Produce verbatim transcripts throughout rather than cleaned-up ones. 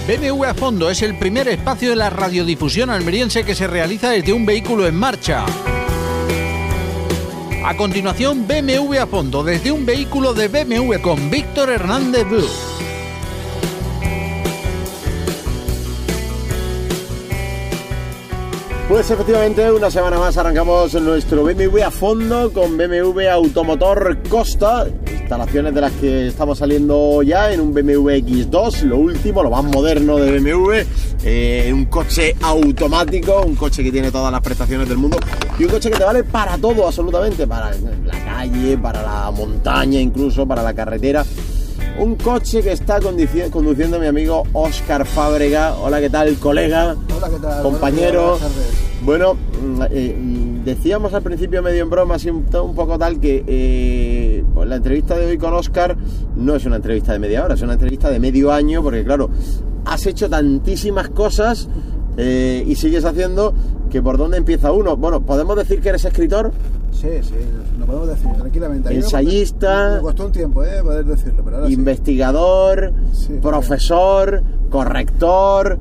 B M W a Fondo es el primer espacio de la radiodifusión almeriense que se realiza desde un vehículo en marcha. A continuación, B M W a Fondo desde un vehículo de B M W con Víctor Hernández Blu. Pues efectivamente, una semana más arrancamos nuestro B M W a Fondo con B M W Automotor Costa, instalaciones de las que estamos saliendo ya en un B M W equis dos, lo último, lo más moderno de B M W, eh, un coche automático, un coche que tiene todas las prestaciones del mundo y un coche que te vale para todo, absolutamente, para la calle, para la montaña, incluso para la carretera. Un coche que está conduci- conduciendo mi amigo Óscar Fábrega. Hola, ¿qué tal, colega? Hola, ¿qué tal? Compañero. Bueno, eh, decíamos al principio medio en broma, así un, un poco tal, que eh, pues la entrevista de hoy con Óscar no es una entrevista de media hora, es una entrevista de medio año, porque claro, has hecho tantísimas cosas eh, y sigues haciendo que por dónde empieza uno. Bueno, ¿podemos decir que eres escritor? Sí, sí, lo podemos decir tranquilamente. Ensayista. Me costó un tiempo, ¿eh? Poder decirlo, pero ahora investigador, sí. Profesor, corrector,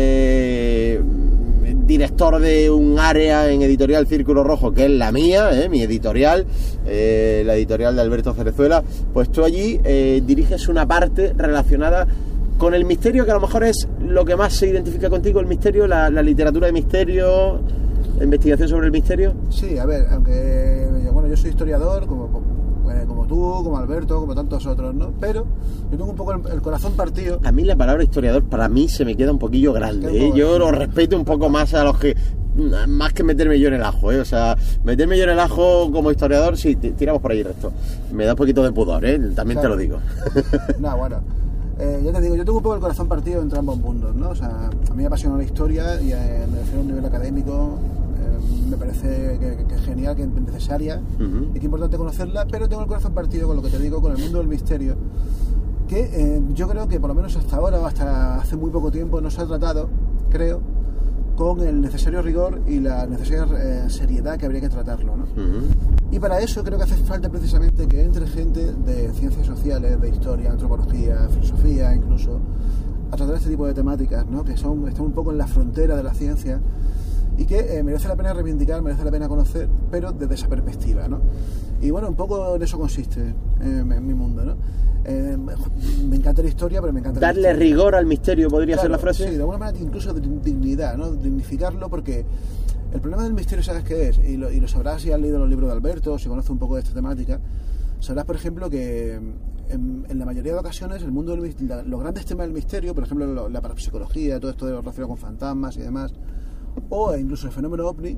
eh, director de un área en Editorial Círculo Rojo, que es la mía, eh, mi editorial, eh, la editorial de Alberto Cerezuela. Pues tú allí eh, diriges una parte relacionada con el misterio, que a lo mejor es lo que más se identifica contigo, el misterio, la, la literatura de misterio, la investigación sobre el misterio. Sí, a ver, aunque bueno, yo soy historiador, como, como tú, como Alberto, como tantos otros, ¿no? Pero yo tengo un poco el, el corazón partido. A mí la palabra historiador para mí se me queda un poquillo grande, ¿eh? Yo lo respeto un poco más a los que... Más que meterme yo en el ajo, ¿eh? O sea, meterme yo en el ajo como historiador, sí, tiramos por ahí el resto. Me da un poquito de pudor, ¿eh? También claro. Te lo digo. No, bueno... Eh, ya te digo, yo tengo un poco el corazón partido entre ambos mundos, ¿no? O sea, a mí me apasiona la historia y eh, me refiero a un nivel académico, eh, me parece que, que es genial, que es necesaria uh-huh. y que es importante conocerla, pero tengo el corazón partido con lo que te digo, con el mundo del misterio, que eh, yo creo que por lo menos hasta ahora o hasta hace muy poco tiempo no se ha tratado, creo, con el necesario rigor y la necesaria eh, seriedad que habría que tratarlo, ¿no? Uh-huh. Y para eso creo que hace falta precisamente que entre gente de ciencias sociales, de historia, antropología, filosofía, incluso, a tratar este tipo de temáticas, ¿no? Que son, están un poco en la frontera de la ciencia y que eh, merece la pena reivindicar, merece la pena conocer, pero desde esa perspectiva, ¿no? Y bueno, un poco en eso consiste eh, en mi mundo, ¿no? Eh, me encanta la historia, pero me encanta darle rigor al misterio, podría claro, ser la frase. Sí, de alguna manera incluso dignidad, ¿no? Dignificarlo, porque el problema del misterio, ¿sabes qué es? Y lo, y lo sabrás si has leído los libros de Alberto, o si conoces un poco de esta temática. Sabrás, por ejemplo, que en, en la mayoría de ocasiones el mundo del, la, los grandes temas del misterio, por ejemplo lo, la parapsicología, todo esto de lo relacionado con fantasmas y demás, o incluso el fenómeno ovni,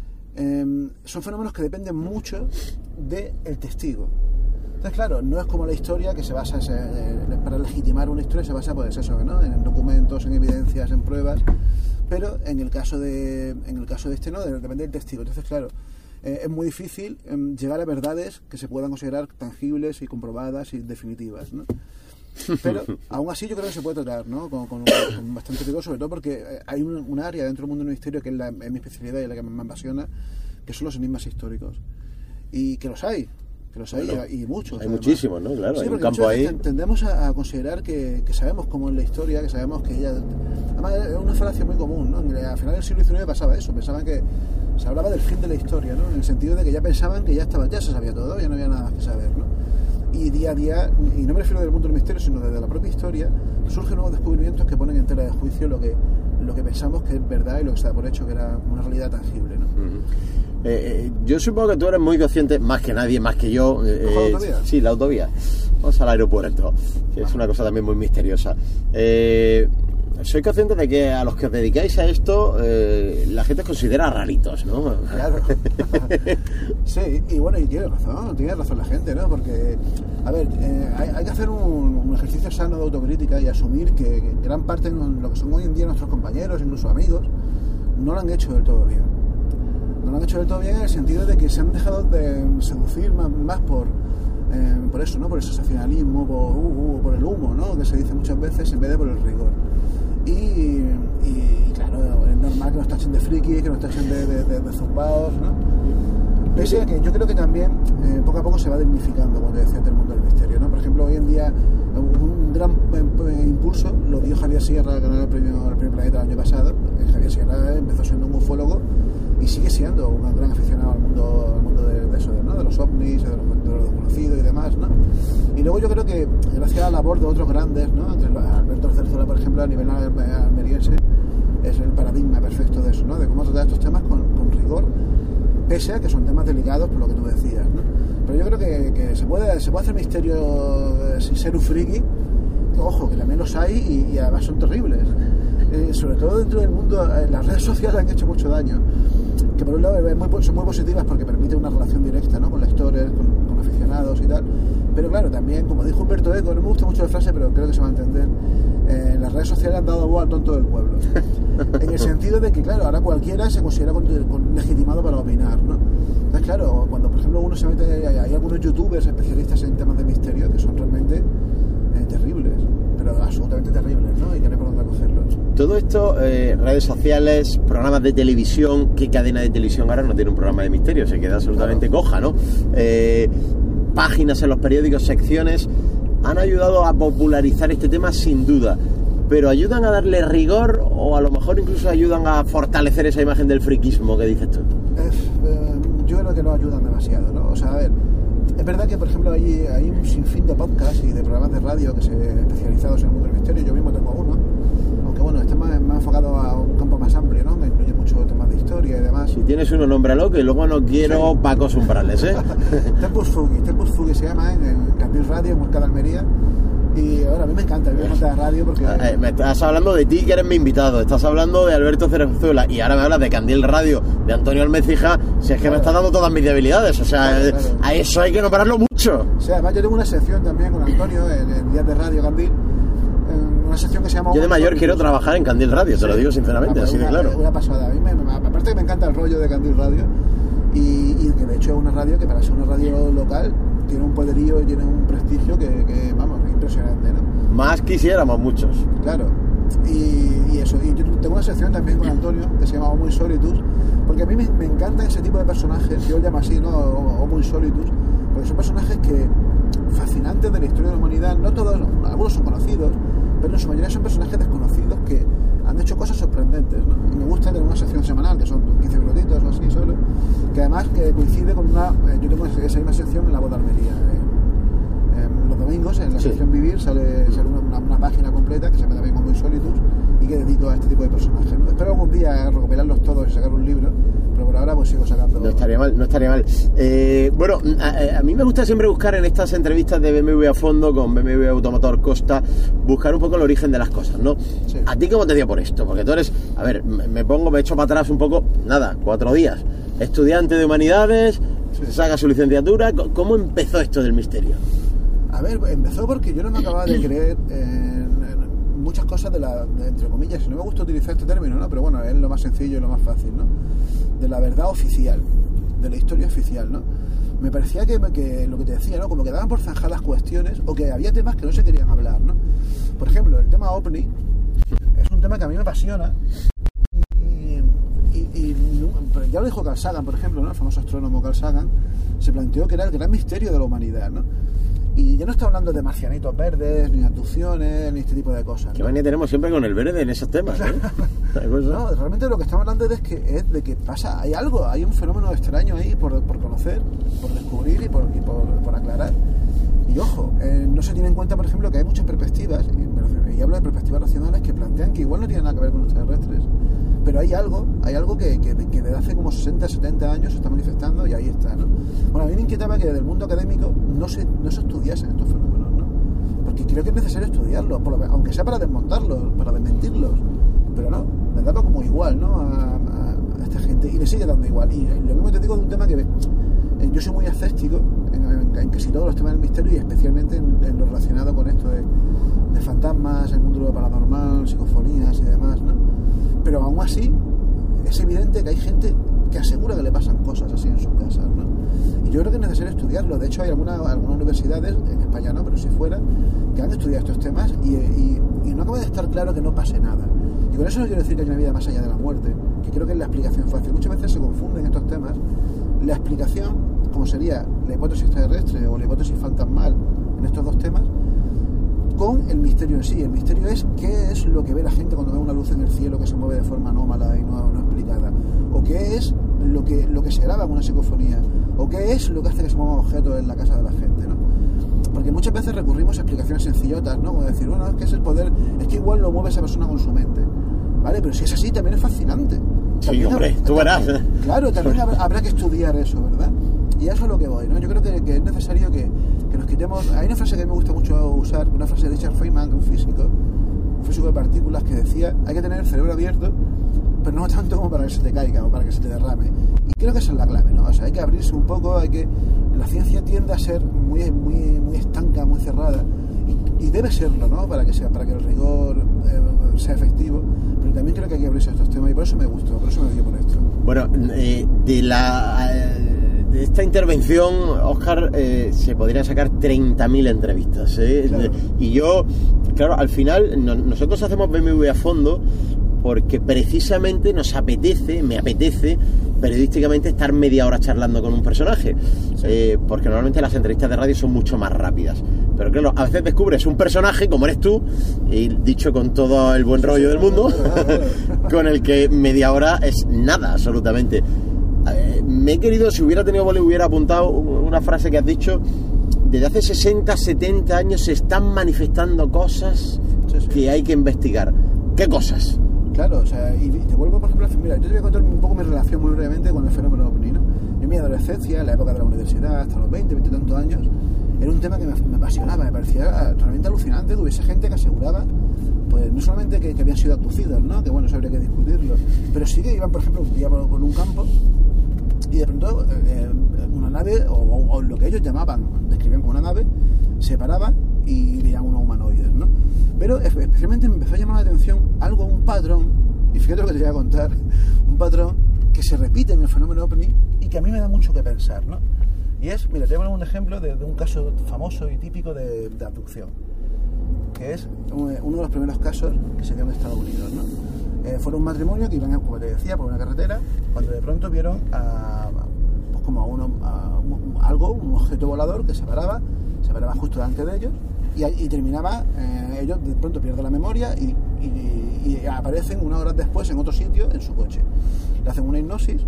eh, son fenómenos que dependen mucho del testigo. Entonces, claro, no es como la historia que se basa, en, para legitimar una historia se basa, pues eso, ¿no? En documentos, en evidencias, en pruebas, pero en el caso de, en el caso de este no, depende del testigo. Entonces, claro, eh, es muy difícil eh, llegar a verdades que se puedan considerar tangibles y comprobadas y definitivas, ¿no? Pero aún así yo creo que se puede tratar, ¿no? Con, con, con bastante rigor, sobre todo porque hay un, un área dentro del mundo del misterio que es, la, es mi especialidad y la que me apasiona, que son los enigmas históricos. Y que los hay. Que los hay, bueno, y muchos. Hay además. Muchísimos, ¿no? Claro, sí, hay un campo ahí. Tendemos a, a considerar que, que sabemos cómo es la historia, que sabemos que ella... Además, es una falacia muy común, ¿no? A finales del siglo diecinueve pasaba eso, pensaban que se hablaba del fin de la historia, ¿no? En el sentido de que ya pensaban que ya estaba, ya se sabía todo, ya no había nada más que saber, ¿no? Y día a día, y no me refiero del mundo del misterio, sino desde la propia historia, surgen nuevos descubrimientos que ponen en tela de juicio lo que, lo que pensamos que es verdad y lo que se da por hecho que era una realidad tangible, ¿no? Uh-huh. Eh, eh, yo supongo que tú eres muy consciente, más que nadie, más que yo. Eh, ¿La autovía? Sí, la autovía. Vamos al aeropuerto, que es una cosa también muy misteriosa. Eh, soy consciente de que a los que os dedicáis a esto, eh, la gente os considera raritos, ¿no? Claro. Sí, y bueno, y tiene razón, tiene razón la gente, ¿no? Porque, a ver, eh, hay, hay que hacer un, un ejercicio sano de autocrítica y asumir que, que gran parte de lo que son hoy en día nuestros compañeros, incluso amigos, no lo han hecho del todo bien. No lo han hecho del todo bien en el sentido de que se han dejado de seducir más, más por, eh, por eso, ¿no? Por el sensacionalismo, por, uh, uh, por el humo, ¿no? Que se dice muchas veces en vez de por el rigor. Y, y, y claro, es normal que nos tachen de frikis, que nos tachen de, de, de, de zumbados, ¿no? Pese a que yo creo que también eh, poco a poco se va dignificando, como te decía, el mundo del misterio, ¿no? Por ejemplo, ejemplo, hoy en día un gran eh, impulso lo dio Javier Sierra, que ganó el premio, el premio Planeta el año pasado. Javier Sierra empezó siendo un ufólogo y sigue siendo un gran aficionado al mundo, al mundo de, de eso, ¿no? De los ovnis, de lo, de lo desconocido y demás, ¿no? Y luego yo creo que gracias a la labor de otros grandes, ¿no? Entre Alberto Cerzuela, por ejemplo, a nivel almeriense, es el paradigma perfecto de eso, ¿no? De cómo tratar estos temas con, con rigor, pese a que son temas delicados, por lo que tú decías, ¿no? Pero yo creo que, que se puede se puede hacer misterio eh, sin ser un friki, que, ojo, que también los hay y, y además son terribles. Eh, sobre todo dentro del mundo, eh, las redes sociales han hecho mucho daño, que por un lado es muy, son muy positivas porque permiten una relación directa, ¿no? Con lectores, con, con aficionados y tal, pero claro, también, como dijo Humberto Eco, no me gusta mucho la frase, pero creo que se va a entender, eh, las redes sociales han dado voz al tonto del pueblo, en el sentido de que, claro, ahora cualquiera se considera con, con legitimado para opinar, ¿no? Entonces, claro, cuando por ejemplo uno se mete, hay, hay algunos youtubers especialistas en temas de misterio que son realmente eh, terribles, pero absolutamente terribles, ¿no? Y que no hay por dónde cogerlos. Todo esto, eh, redes sociales, programas de televisión, ¿qué cadena de televisión ahora no tiene un programa de misterio? Se queda absolutamente claro. coja, ¿no? Eh, páginas en los periódicos, secciones, han ayudado a popularizar este tema sin duda, pero ¿ayudan a darle rigor o a lo mejor incluso ayudan a fortalecer esa imagen del friquismo que dices tú? Es, eh, yo creo que no ayudan demasiado, ¿no? O sea, a ver, es verdad que, por ejemplo, hay, hay un sinfín de podcasts y de programas de radio que se especializados en el mundo del misterio. Yo mismo tengo uno, aunque bueno, este más, más enfocado a un campo más amplio, ¿no? Me incluye muchos temas de historia y demás. Si tienes uno, nómbralo, que luego no quiero sí. pacos umbrales, ¿eh? Tempus Fugit, Tempus Fugit se llama, en, en Candil Radio, en Murcia de Almería. Y ahora a mí me encanta, a mí me encanta la radio porque... Eh, me estás hablando de ti, que eres mi invitado, estás hablando de Alberto Cerzuela y ahora me hablas de Candil Radio, de Antonio Almecija, si es que claro. me estás dando todas mis debilidades, o sea, claro, claro. a eso hay que nombrarlo mucho. O sea, además yo tengo una sección también con Antonio en, en Días de Radio Candil, una sección que se llama... Yo de mayor quiero trabajar en Candil Radio, sí. te lo digo sinceramente, ah, así una, de claro. Una pasada, a mí me, me, aparte que me encanta el rollo de Candil Radio y, y que de hecho es una radio que para ser una radio local tiene un poderío y tiene un prestigio que, que vamos, impresionante, ¿no? Más quisiéramos muchos. Claro. Y, y eso, y yo tengo una sección también con Antonio que se llama Homo Insolitus, porque a mí me, me encanta ese tipo de personajes, yo lo llamo así, ¿no? Homo Insolitus, porque son personajes que fascinantes de la historia de la humanidad, no todos, algunos son conocidos, pero en su mayoría son personajes desconocidos que han hecho cosas sorprendentes, ¿no? Y me gusta tener una sección semanal, que son quince minutitos o así solo, que además que coincide con una, yo tengo esa misma sección en La Voz de Almería, eh, eh, los domingos en la sí. sección Vivir sale, sale una, una página completa que se llama también Homo Insolitus y que dedico a este tipo de personajes, ¿no? Espero algún día recopilarlos todos y sacar un libro, pero por ahora pues sigo sacando. No estaría mal, no estaría mal. Eh, bueno, a, a mí me gusta siempre buscar en estas entrevistas de B M W a fondo con B M W Automotor Costa, buscar un poco el origen de las cosas, ¿no? Sí. ¿A ti cómo te dio por esto? Porque tú eres, a ver, me pongo, me echo para atrás un poco, nada, cuatro días, estudiante de humanidades, sí. saca su licenciatura. ¿Cómo empezó esto del misterio? A ver, empezó porque yo no me acababa de creer en, en muchas cosas de la, de, entre comillas, no me gusta utilizar este término, ¿no? Pero bueno, es lo más sencillo y lo más fácil, ¿no? De la verdad oficial, de la historia oficial, ¿no? Me parecía que, que lo que te decía, ¿no? Como que daban por zanjadas cuestiones o que había temas que no se querían hablar, ¿no? Por ejemplo, el tema OVNI es un tema que a mí me apasiona y, y, y ya lo dijo Carl Sagan, por ejemplo, ¿no? El famoso astrónomo Carl Sagan se planteó que era el gran misterio de la humanidad, ¿no? Y ya no está hablando de marcianitos verdes, ni abducciones, ni este tipo de cosas, ¿no? Qué manía tenemos siempre con el verde en esos temas, ¿eh? No, realmente lo que estamos hablando es que es de que pasa, hay algo, hay un fenómeno extraño ahí por, por conocer, por descubrir y por, y por, por aclarar. Y ojo, eh, no se tiene en cuenta, por ejemplo, que hay muchas perspectivas, y, y hablo de perspectivas racionales que plantean que igual no tienen nada que ver con los extraterrestres, pero hay algo, hay algo que, que, que desde hace como sesenta, setenta años se está manifestando y ahí está, ¿no? Bueno, a mí me inquietaba que desde el mundo académico no se, no se estudiasen estos fenómenos, ¿no? Porque creo que es necesario estudiarlos, por lo, aunque sea para desmontarlos, para desmentirlos, pero no, me daba como igual, ¿no? A, a, a esta gente, y le sigue dando igual. Y, y lo mismo te digo de un tema que eh, yo soy muy escéptico en, en, en casi todos los temas del misterio y especialmente en, en lo relacionado con esto de, de fantasmas, el mundo de lo paranormal, psicofonías y demás, ¿no? Pero aún así es evidente que hay gente que asegura que le pasan cosas así en sus casas, ¿no? Y yo creo que es necesario estudiarlo. De hecho hay alguna, algunas universidades, en España no, pero si fuera, que han estudiado estos temas y, y, y no acaba de estar claro que no pase nada. Y con eso no quiero decir que hay una vida más allá de la muerte, que creo que es la explicación fácil. Muchas veces se confunden estos temas. La explicación, como sería la hipótesis extraterrestre o la hipótesis fantasmal en estos dos temas, con el misterio en sí. El misterio es qué es lo que ve la gente cuando ve una luz en el cielo que se mueve de forma anómala y no, no explicada, o qué es lo que, lo que se graba en una psicofonía, o qué es lo que hace que se muevan objetos en la casa de la gente, ¿no? Porque muchas veces recurrimos a explicaciones sencillotas, ¿no? Como decir, bueno, es que es el poder, es que igual lo mueve esa persona con su mente, ¿vale? Pero si es así, también es fascinante. Sí, hombre, tú verás. Claro, también habrá, habrá que estudiar eso, ¿verdad? Y a eso es lo que voy, ¿no? Yo creo que, que es necesario que, que nos quitemos... Hay una frase que me gusta mucho usar, una frase de Richard Feynman, un físico, un físico de partículas, que decía, hay que tener el cerebro abierto, pero no tanto como para que se te caiga o para que se te derrame. Y creo que esa es la clave, ¿no? O sea, hay que abrirse un poco, hay que... La ciencia tiende a ser muy, muy, muy estanca, muy cerrada, y, y debe serlo, ¿no? Para que sea, para que el rigor eh, sea efectivo, pero también creo que hay que abrirse a estos temas, y por eso me gustó, por eso me dio por esto. Bueno, eh, de la... Eh... De esta intervención, Óscar, eh, se podrían sacar treinta mil entrevistas, ¿eh? Claro. Y yo, claro, al final no, nosotros hacemos B M W a fondo porque precisamente nos apetece, me apetece periodísticamente estar media hora charlando con un personaje, sí. eh, porque normalmente las entrevistas de radio son mucho más rápidas, pero claro, a veces descubres un personaje como eres tú, y dicho con todo el buen rollo del mundo, con el que media hora es nada, absolutamente. Eh, me he querido, si hubiera tenido boli, hubiera apuntado una frase que has dicho: desde hace sesenta, setenta años se están manifestando cosas sí, sí. que hay que investigar. ¿Qué cosas? Claro, o sea, y te vuelvo, por ejemplo, mira, yo te voy a contar un poco mi relación muy brevemente con el fenómeno ovni, ¿no? Yo en mi adolescencia, en la época de la universidad, hasta los veinte, veinte y tantos años, era un tema que me, me apasionaba, me parecía realmente alucinante que hubiese gente que aseguraba, pues no solamente que, que habían sido abducidos, ¿no? Que bueno, eso habría que discutirlo, pero sí que iban, por ejemplo, un día por, por un campo y de pronto eh, una nave, o, o, o lo que ellos llamaban, describían como una nave, se paraba y veían unos humanoides, ¿no? Pero especialmente me empezó a llamar la atención algo, un patrón, y fíjate lo que te voy a contar, un patrón que se repite en el fenómeno ovni y que a mí me da mucho que pensar, ¿no? Y es, mira, te voy a poner un ejemplo de, de un caso famoso y típico de, de abducción, que es uno de los primeros casos que se dio en Estados Unidos, ¿no? Eh, fueron un matrimonio que iban, como te decía, por una carretera, cuando de pronto vieron a, pues como a, uno, a un, algo, un objeto volador que se paraba, se paraba justo delante de ellos y, y terminaba, eh, ellos de pronto pierden la memoria y, y, y aparecen unas horas después en otro sitio en su coche. Le hacen una hipnosis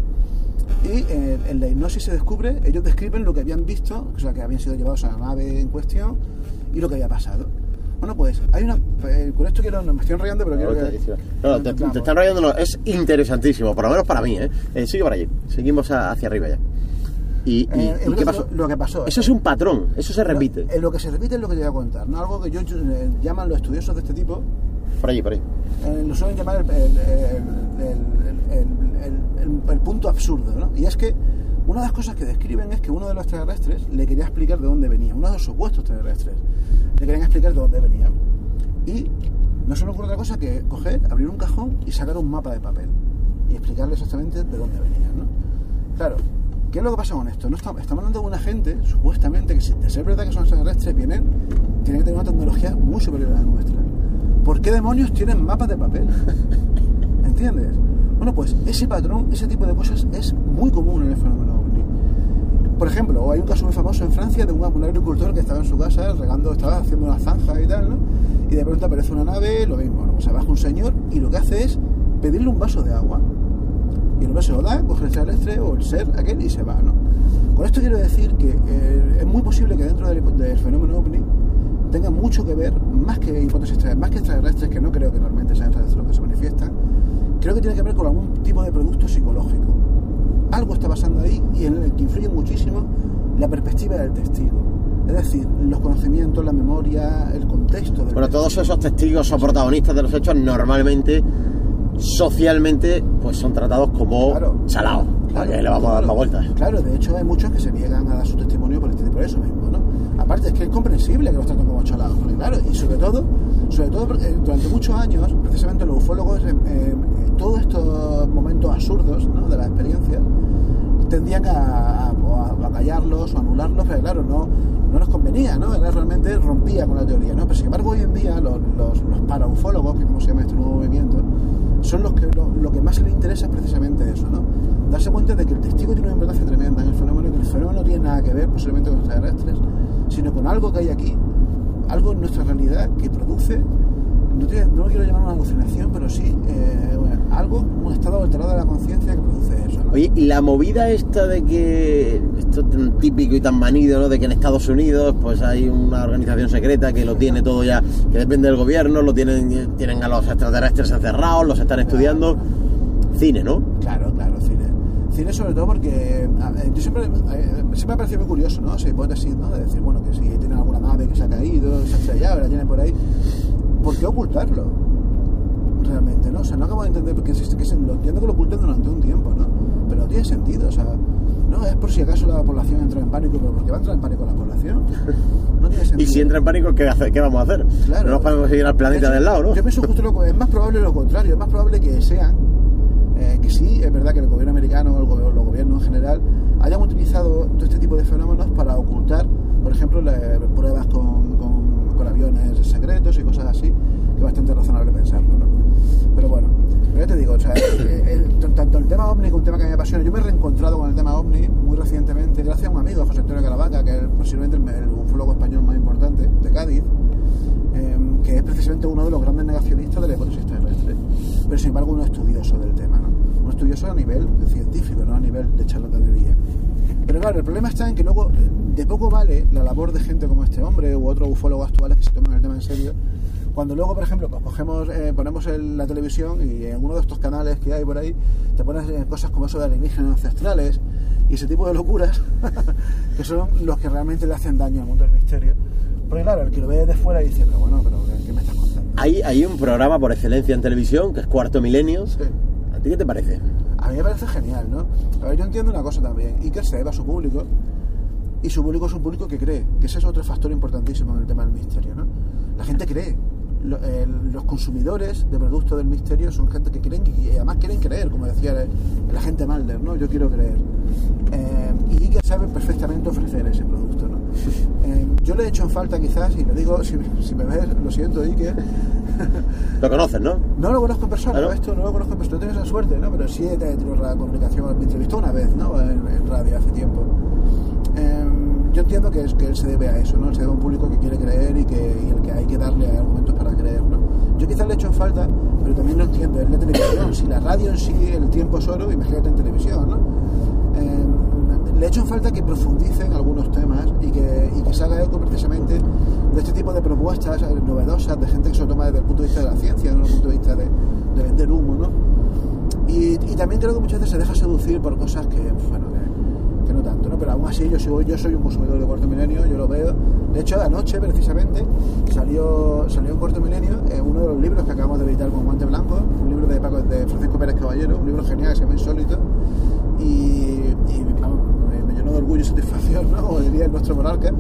y eh, en la hipnosis se descubre, ellos describen lo que habían visto, o sea, que habían sido llevados a la nave en cuestión y lo que había pasado. Bueno, pues hay una... Eh, con esto quiero... No, me estoy enrollando, pero quiero que... No, te, te está enrollando, no, es interesantísimo, por lo menos para mí, ¿eh? eh sigue por allí, seguimos a, hacia arriba ya. ¿Y, y, eh, ¿y qué pasó? Lo, lo que pasó... Eso es un patrón, eso se repite. Lo, lo que se repite es lo que te voy a contar, ¿no? Algo que yo eh, llaman los estudiosos de este tipo... Por allí, por ahí. Eh, lo suelen llamar el, el, el, el, el, el, el punto absurdo, ¿no? Y es que una de las cosas que describen es que uno de los extraterrestres le quería explicar de dónde venía, uno de los supuestos extraterrestres le querían explicar de dónde venía. Y no se le ocurre otra cosa que coger, abrir un cajón y sacar un mapa de papel y explicarle exactamente de dónde venían, ¿no? Claro, ¿qué es lo que pasa con esto? No estamos, estamos hablando de una gente, supuestamente, que si de ser verdad que son extraterrestres, vienen, tienen que tener una tecnología muy superior a la nuestra. ¿Por qué demonios tienen mapas de papel? ¿Entiendes? Bueno, pues ese patrón, ese tipo de cosas es muy común en el fenómeno ovni. Por ejemplo, hay un caso muy famoso en Francia de un, un agricultor que estaba en su casa regando, estaba haciendo una zanja y tal, ¿no? Y de pronto aparece una nave, lo mismo, ¿no? O sea, baja un señor y lo que hace es pedirle un vaso de agua. Y el hombre se lo da, coge el extraterrestre o el ser aquel y se va, ¿no? Con esto quiero decir que eh, es muy posible que dentro del, del fenómeno ovni tenga mucho que ver, más que hipótesis extraterrestres, más que extraterrestres, que no creo que realmente sean extraterrestres los que se manifiestan, creo que tiene que ver con algún tipo de producto psicológico. Algo está pasando ahí y en el que influye muchísimo la perspectiva del testigo. Es decir, los conocimientos, la memoria, el contexto del Bueno, testigo. Todos esos testigos o protagonistas de los hechos normalmente, socialmente, pues son tratados como claro, salados. Claro, que le vamos claro, a dar más vueltas. Claro, de hecho hay muchos que se niegan a dar su testimonio por, este, por eso mismo, ¿no? Aparte es que es comprensible que los traten como chalados, porque claro, y sobre todo, sobre todo porque durante muchos años, precisamente los ufólogos, eh, eh, todos estos momentos absurdos, ¿no?, de la experiencia, tendían a, a, a callarlos o anularlos, pero claro, no, no nos convenía, ¿no? Era realmente rompía con la teoría, ¿no? Pero sin embargo hoy en día los, los, los paraufólogos, que como se llama este nuevo movimiento, son los que lo, lo que más les interesa es precisamente eso, ¿no? darse cuenta de que el testigo tiene una importancia tremenda en el fenómeno, que el fenómeno no tiene nada que ver posiblemente con los extraterrestres, sino con algo que hay aquí, algo en nuestra realidad que produce, no, tiene, no lo quiero llamar una alucinación, pero sí eh, algo, un estado alterado de la conciencia que produce eso, ¿no? Oye, y la movida esta de que, esto es tan típico y tan manido, ¿no? De que en Estados Unidos pues hay una organización secreta que lo tiene todo ya, que depende del gobierno, lo tienen, tienen a los extraterrestres encerrados, los están estudiando. Cine, ¿no? Claro, claro, cine. Cine sobre todo porque yo siempre, siempre me ha parecido muy curioso, ¿no? Esa hipótesis, ¿no? De decir, bueno, que si tienen alguna nave que se ha caído, se ha estrellado, la tienen por ahí, ¿por qué ocultarlo? Realmente, ¿no? O sea, no acabo de entender porque existe, que se, lo entiendo que lo oculten durante un tiempo, ¿no? Pero no tiene sentido, o sea, no es por si acaso la población entra en pánico, pero ¿por qué va a entrar en pánico la población? No tiene sentido. Y si entra en pánico, ¿qué, hace, qué vamos a hacer? Claro. No nos podemos seguir al planeta hecho, del lado, ¿no? Yo pienso justo lo es más probable lo contrario, es más probable que sean Eh, que sí, es verdad que el gobierno americano, el gobierno, los gobiernos en general, hayan utilizado todo este tipo de fenómenos para ocultar, por ejemplo, las pruebas con, con, con aviones secretos y cosas así, que es bastante razonable pensarlo, ¿no? Pero bueno, pero ya te digo, o sea, el, el, tanto el tema OVNI como un tema que me apasiona, yo me he reencontrado con el tema OVNI muy recientemente, gracias a un amigo, José Antonio Caravaca, que es posiblemente el, el ufólogo español más importante de Cádiz, eh, que es precisamente uno de los grandes negacionistas de la hipótesis terrestre, pero sin embargo un estudioso del tema, ¿no? Un estudioso a nivel científico, no a nivel de charlatanería. Pero claro, el problema está en que luego de poco vale la labor de gente como este hombre u otros ufólogos actuales que se toman el tema en serio, cuando luego, por ejemplo, pues cogemos, eh, ponemos en la televisión y en uno de estos canales que hay por ahí te pones eh, cosas como eso de alienígenas ancestrales y ese tipo de locuras que son los que realmente le hacen daño al mundo del misterio. Porque claro, el que lo ve de fuera dice, pero bueno, pero ¿qué me estás contando? Hay, hay un programa por excelencia en televisión que es Cuarto Milenio. Sí. ¿A ti qué te parece? A mí me parece genial, ¿no? A ver, yo entiendo una cosa también, Iker se debe a su público, y su público es un público que cree, que ese es otro factor importantísimo en el tema del misterio, ¿no? La gente cree. Lo, eh, los consumidores de productos del misterio son gente que creen y además quieren creer, como decía el, el agente Mulder, ¿no? Yo quiero creer. Eh, y Iker sabe perfectamente ofrecer ese producto, ¿no? Eh, yo le he hecho en falta quizás, y lo digo, si, si me ves, lo siento, Iker. Lo conoces, ¿no? No lo conozco en persona, ¿Ah, no? esto no lo conozco en persona, no tengo esa suerte, ¿no? Pero sí he tenido la comunicación, me entrevistó una vez, ¿no? En, en radio hace tiempo. Eh, yo entiendo que, es, que él se debe a eso, ¿no? Él se debe a un público que quiere creer y, que, y el que hay que darle argumentos para creer, ¿no? Yo quizás le he hecho en falta, pero también lo entiendo, es la televisión. Si la radio en sí, el tiempo es oro, imagínate en televisión, ¿no? Eh, le he hecho en falta que profundicen algunos temas y que, y que se haga eco precisamente de este tipo de propuestas novedosas de gente que se lo toma desde el punto de vista de la ciencia, no desde el punto de vista de, de vender humo, ¿no? Y, y también creo que muchas veces se deja seducir por cosas que, bueno, que, que no tanto, ¿no? Pero aún así yo soy, yo soy un consumidor de Cuarto Milenio, yo lo veo. De hecho, anoche precisamente salió, salió en Cuarto Milenio eh, uno de los libros que acabamos de editar con Guante Blanco, un libro de, Paco, de Francisco Pérez Caballero, un libro genial que se llama Insólito, y, y vamos, me llenó de orgullo y satisfacción, ¿no? Como diría nuestro monarca.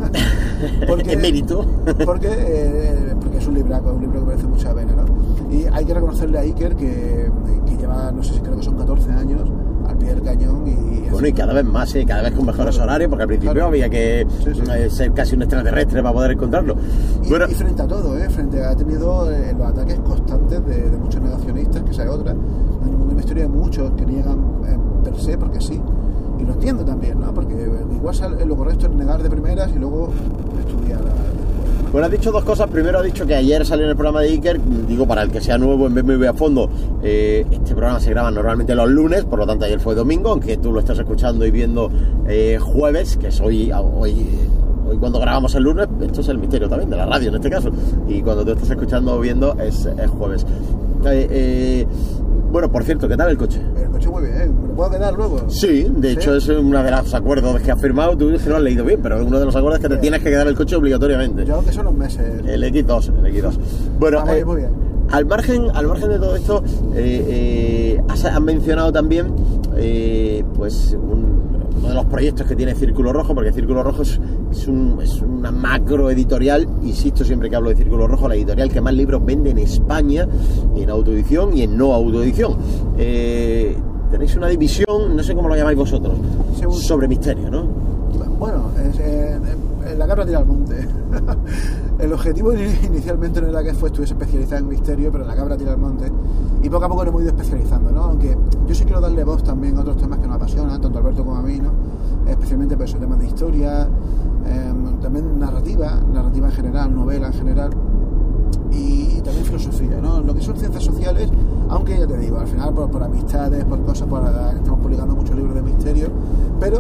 Porque, mérito. Porque, eh, porque es un libraco, es un libro que merece mucha pena, ¿no? Y hay que reconocerle a Iker que, que lleva, no sé si creo que son catorce años al pie del cañón. Y bueno, y cada vez más, ¿eh? Cada vez con mejores claro, horarios, porque al principio claro. había que sí, sí. Eh, ser casi un extraterrestre para poder encontrarlo. Y, bueno. y frente a todo, ¿eh? Frente a, ha tenido eh, los ataques constantes de, de muchos negacionistas, que esa es otra. En el mundo de la historia hay muchos que niegan eh, per se porque sí. Y lo entiendo también, ¿no? Porque igual lo correcto es negar de primeras y luego estudiar después, ¿no? Bueno, has dicho dos cosas. Primero has dicho que ayer salió en el programa de Iker. Digo, para el que sea nuevo en B M W a fondo, eh, este programa se graba normalmente los lunes, por lo tanto ayer fue domingo, aunque tú lo estás escuchando y viendo eh, jueves, que es hoy, hoy, hoy cuando grabamos el lunes. Esto es el misterio también de la radio en este caso, y cuando tú estás escuchando o viendo es, es jueves. eh, eh, Bueno, por cierto, ¿qué tal el coche? El coche muy bien, ¿me lo puedo quedar luego? Sí, de ¿Sí? hecho es uno de los acuerdos que has firmado, tú dices que no has leído bien, pero uno de los acuerdos es que te bien. tienes que quedar el coche obligatoriamente. Yo creo que son los meses. El X dos, el X dos. Bueno, ah, muy, eh, muy bien. Al margen, al margen de todo esto, eh, eh, has, has mencionado también eh, pues un, uno de los proyectos que tiene Círculo Rojo, porque Círculo Rojo es, es, un, es una macro editorial, insisto siempre que hablo de Círculo Rojo, la editorial que más libros vende en España, en autoedición y en no autoedición. Eh, tenéis una división, no sé cómo lo llamáis vosotros, Según... sobre misterio, ¿no? Bueno, es, eh, la cabra tira al monte. El objetivo inicialmente no era que fue estuviese especializado en misterio, pero la cabra tira al monte. Y poco a poco lo hemos ido especializando, ¿no? Aunque yo sí quiero darle voz también a otros temas que nos apasionan, tanto a Alberto como a mí, ¿no? Especialmente por esos temas de historia, eh, también narrativa, narrativa en general, novela en general. Y, y también filosofía, ¿no? Lo que son ciencias sociales, aunque ya te digo, al final por, por amistades, por cosas, por, estamos publicando muchos libros de misterio, pero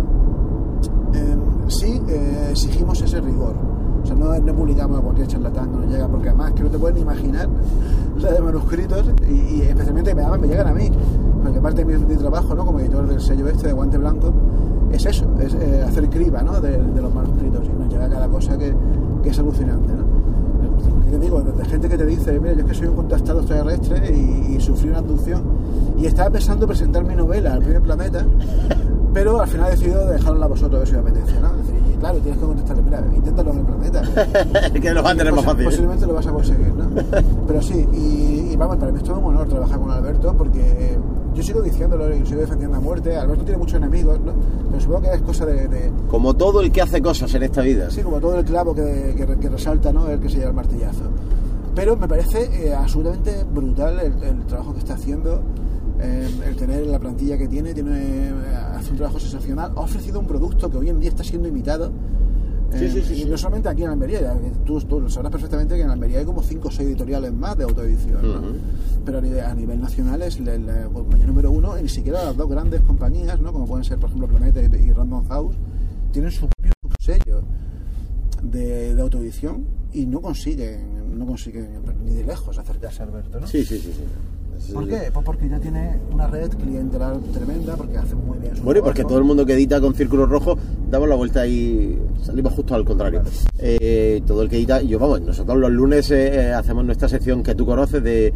eh, sí eh, exigimos ese rigor. O sea, no, no publicamos a cualquier charlatán que nos llega, porque además que no te puedes ni imaginar la de manuscritos, y, y especialmente me, me llegan a mí, porque parte de mi, mi trabajo, ¿no? Como editor del sello este de Guante Blanco, es eso, es eh, hacer criba, ¿no? de, de los manuscritos, y nos llega cada cosa que, que es alucinante, ¿no? Te digo, de gente que te dice, mira, yo es que soy un contactado extraterrestre y, y sufrí una abducción y estaba pensando presentar mi novela al primer planeta, pero al final he decidido dejarla a vosotros a ver si os apetece, ¿no? Es decir, y claro, tienes que contestarle, mira, inténtalo en el planeta. Que lo va a tener más fácil. Posiblemente lo vas a conseguir, ¿no? Pero sí, y, y vamos, para mí es todo un honor trabajar con Alberto, porque yo sigo diciéndolo y sigo defendiendo a muerte. Alberto tiene muchos enemigos, ¿no? Pero supongo que es cosa de, de... Como todo el que hace cosas en esta vida. Sí, como todo el clavo que, que, que resalta, ¿no? El que se lleva el martillazo. Pero me parece eh, absolutamente brutal el, el trabajo que está haciendo, eh, el tener la plantilla que tiene, tiene eh, hace un trabajo sensacional, ha ofrecido un producto que hoy en día está siendo imitado. Eh, sí, sí, sí, y sí. no solamente aquí en Almería, ya, tú, tú lo sabrás perfectamente que en Almería hay como cinco o seis editoriales más de autoedición, ¿no? Uh-huh. Pero a nivel, a nivel nacional es la, la compañía número uno, y ni siquiera las dos grandes compañías, ¿no? Como pueden ser, por ejemplo, Planeta y, y Random House, tienen su propio sello de, de autoedición y no consiguen no consiguen ni de lejos acercarse a Alberto, ¿no? Sí, sí, sí, sí. ¿Por qué? Pues porque ya tiene una red clientelar tremenda, porque hace muy bien su bueno, y trabajo. porque todo el mundo que edita con Círculo Rojo, damos la vuelta y salimos justo al contrario. Claro. Eh, todo el que edita, yo vamos, nosotros los lunes eh, hacemos nuestra sección que tú conoces de,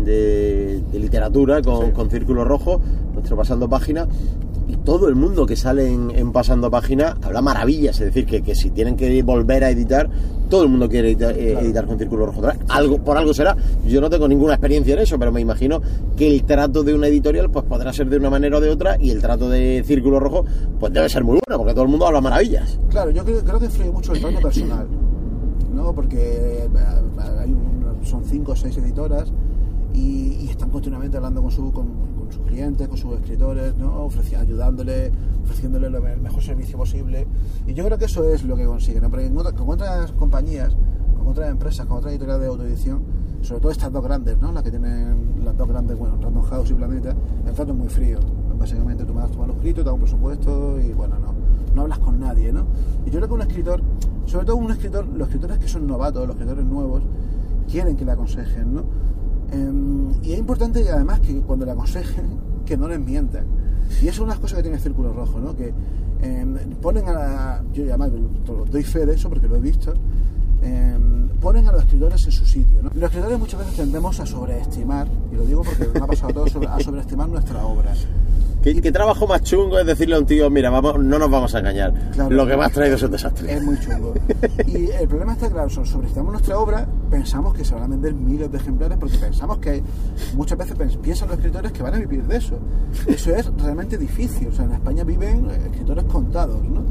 de, de literatura con, sí. con Círculo Rojo, nuestro Pasando Página, y todo el mundo que sale en, en Pasando Página habla maravillas, es decir, que, que si tienen que volver a editar, todo el mundo quiere editar, eh, claro. editar con Círculo Rojo. Algo, por algo será, yo no tengo ninguna experiencia en eso, pero me imagino que el trato de una editorial pues podrá ser de una manera o de otra, y el trato de Círculo Rojo pues debe ser muy bueno, porque todo el mundo habla maravillas. Claro, yo creo, creo que influye mucho el trato personal, ¿no? Porque hay un, son cinco o seis editoras y, y están continuamente hablando con, su, con, con sus clientes, con sus escritores, ¿no? Ofreci- ayudándole, ofreciéndole el mejor servicio posible, y yo creo que eso es lo que consiguen, ¿no? Porque con otras compañías, con otras empresas, con otras editoriales de autoedición, sobre todo estas dos grandes, ¿no? Las que tienen las dos grandes, bueno, Random House y Planeta, el trato es muy frío. Básicamente tú me das tu manuscrito, te das un presupuesto y bueno, no, no hablas con nadie, ¿no? Y yo creo que un escritor, sobre todo un escritor, los escritores que son novatos, los escritores nuevos, quieren que le aconsejen, ¿no? Eh, y es importante además que cuando le aconsejen, que no les mientan. Y eso es una cosa que tiene el Círculo Rojo, ¿no? Que eh, ponen a la... Yo además doy fe de eso porque lo he visto. Eh, ponen a los escritores en su sitio, ¿no? Los escritores muchas veces tendemos a sobreestimar, y lo digo porque me ha pasado a todos, sobre, a sobreestimar nuestra obra. ¿Qué, ¿Qué trabajo más chungo es decirle a un tío, mira, vamos, no nos vamos a engañar, claro, lo que me has traído es un desastre? Es muy chungo. Y el problema está claro, sobreestimamos nuestra obra, pensamos que se van a vender miles de ejemplares porque pensamos que muchas veces piensan los escritores que van a vivir de eso. Eso es realmente difícil, o sea, en España viven escritores contados, ¿no?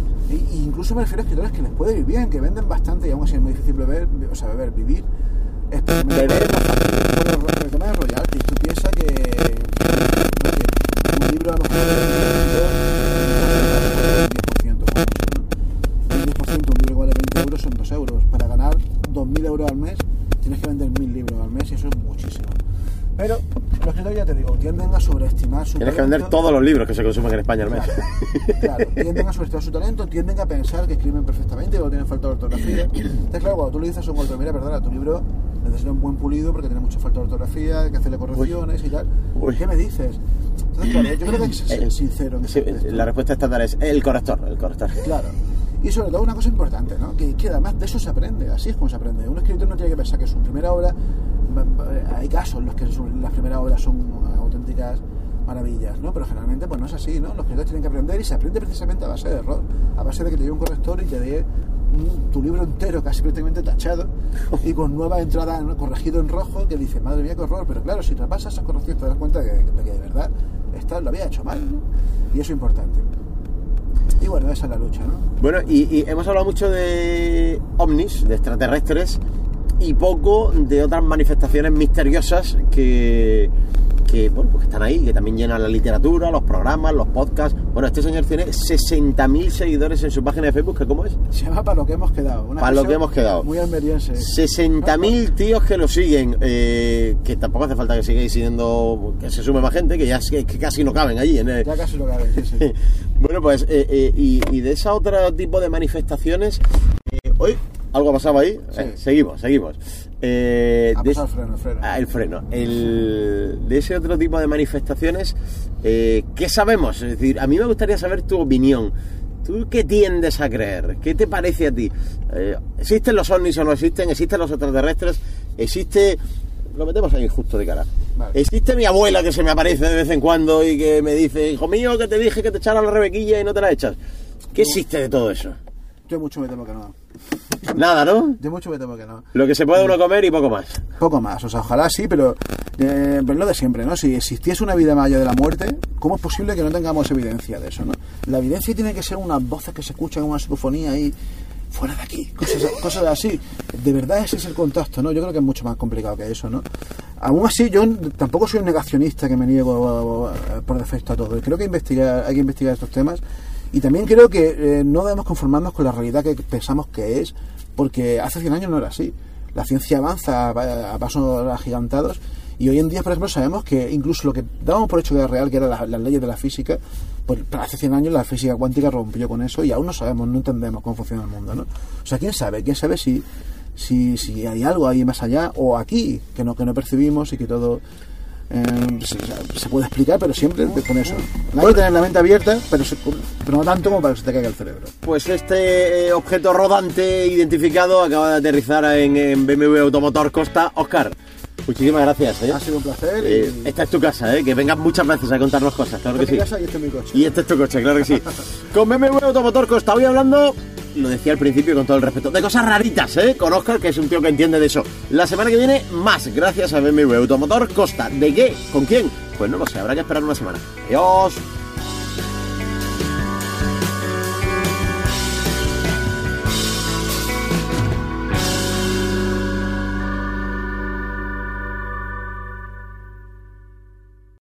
Y incluso me refiero a escritores que les puede ir bien, que venden bastante y aún así es muy difícil beber, o sea, beber, vivir. Es beber el tema de royalties. Tú piensas que, que un libro a lo mejor un diez por ciento, ¿no? Un diez por ciento, un libro que vale veinte euros son dos euros. Para ganar dos mil euros al mes tienes que vender mil libros al mes y eso es muchísimo. Pero los escritores, ya te digo, tienden a sobreestimar su Tienes talento. que vender todos los libros que se consumen en España al mes. Claro, claro, tienden a sobreestimar su talento, tienden a pensar que escriben perfectamente y que no tienen falta de ortografía. Entonces, claro, cuando tú le dices a un autor, mira, perdona, tu libro necesita un buen pulido porque tiene mucha falta de ortografía, hay que hacerle correcciones Uy. y tal. Uy. ¿Qué me dices? Entonces, claro, yo creo que hay que ser el, sincero en ese sí, la respuesta estándar es el corrector, el corrector. Claro. Y sobre todo una cosa importante, ¿no? Que, que además de eso se aprende, así es como se aprende. Un escritor no tiene que pensar que su primera obra, hay casos en los que las primeras obras son auténticas maravillas, ¿no? Pero generalmente pues no es así, ¿no? Los escritores tienen que aprender y se aprende precisamente a base de error, a base de que te lleve un corrector y te dé un, tu libro entero casi prácticamente tachado y con nueva entrada, ¿no? Corregido en rojo, que dices, madre mía, qué horror. Pero claro, si repasas esas correcciones te das cuenta de que de, que de verdad esta lo había hecho mal, ¿no? Y eso es importante. Y bueno, esa es la lucha, ¿no? Bueno, y, y hemos hablado mucho de ovnis, de extraterrestres, y poco de otras manifestaciones misteriosas que, que, bueno, pues que están ahí, que también llenan la literatura, los programas, los podcasts. Bueno, este señor tiene sesenta mil seguidores en su página de Facebook, ¿que cómo es? Se llama Para lo que hemos quedado. Una Para lo que hemos quedado. Muy almeriense. sesenta mil tíos que lo siguen, eh, que tampoco hace falta que sigáis siguiendo, que se sume más gente, que ya que, que casi no caben allí. En el... Ya casi no caben, sí, sí. Bueno, pues, eh, eh, y, y de ese otro tipo de manifestaciones, eh, hoy... ¿Algo pasaba ahí? Sí. Eh, seguimos, seguimos. Eh, ha de pasado el freno, el freno. Ah, el freno. El, de ese otro tipo de manifestaciones, eh, ¿qué sabemos? Es decir, a mí me gustaría saber tu opinión. ¿Tú qué tiendes a creer? ¿Qué te parece a ti? Eh, ¿Existen los ovnis o no existen? ¿Existen los extraterrestres? ¿Existe...? Lo metemos ahí justo de cara. Vale. ¿Existe mi abuela que se me aparece de vez en cuando y que me dice, hijo mío, que te dije que te echara la rebequilla y no te la echas? ¿Qué existe de todo eso? Yo mucho me temo que no. Nada, ¿no? Yo mucho me temo que no. Lo que se puede uno comer y poco más. Poco más, o sea, ojalá sí, pero, eh, pero lo de siempre, ¿no? Si existiese una vida más allá de la muerte, ¿cómo es posible que no tengamos evidencia de eso, no? La evidencia tiene que ser unas voces que se escuchan en una psicofonía ahí, fuera de aquí, cosas, cosas así. De verdad ese es el contacto, ¿no? Yo creo que es mucho más complicado que eso, ¿no? Aún así, yo tampoco soy un negacionista que me niego por defecto a todo. Creo que investigar, hay que investigar estos temas. Y también creo que eh, no debemos conformarnos con la realidad que pensamos que es, porque hace cien años no era así. La ciencia avanza a, a pasos agigantados y hoy en día, por ejemplo, sabemos que incluso lo que dábamos por hecho que era real, que eran las, las leyes de la física, pues hace cien años la física cuántica rompió con eso y aún no sabemos, no entendemos cómo funciona el mundo, ¿no? O sea, ¿quién sabe? ¿Quién sabe si, si, si hay algo ahí más allá o aquí que no, que no percibimos y que todo... Eh, se, se puede explicar, pero siempre con eso. Hay que tener la mente abierta, pero, se, pero no tanto como para que se te caiga el cerebro. Pues este eh, objeto rodante identificado acaba de aterrizar en, en B M W Automotor Costa. Óscar, muchísimas gracias. ¿eh? Ha sido un placer. Eh, y... Esta es tu casa, ¿eh? Que vengas muchas veces a contarnos cosas, claro que sí. Casa y este es mi coche. Y este es tu coche, claro que sí. Con B M W Automotor Costa, hoy hablando, lo decía al principio con todo el respeto, de cosas raritas, ¿eh? Con Óscar, que es un tío que entiende de eso. La semana que viene, más, gracias a B M W Automotor Costa. ¿De qué? ¿Con quién? Pues no lo sé, habrá que esperar una semana. Adiós.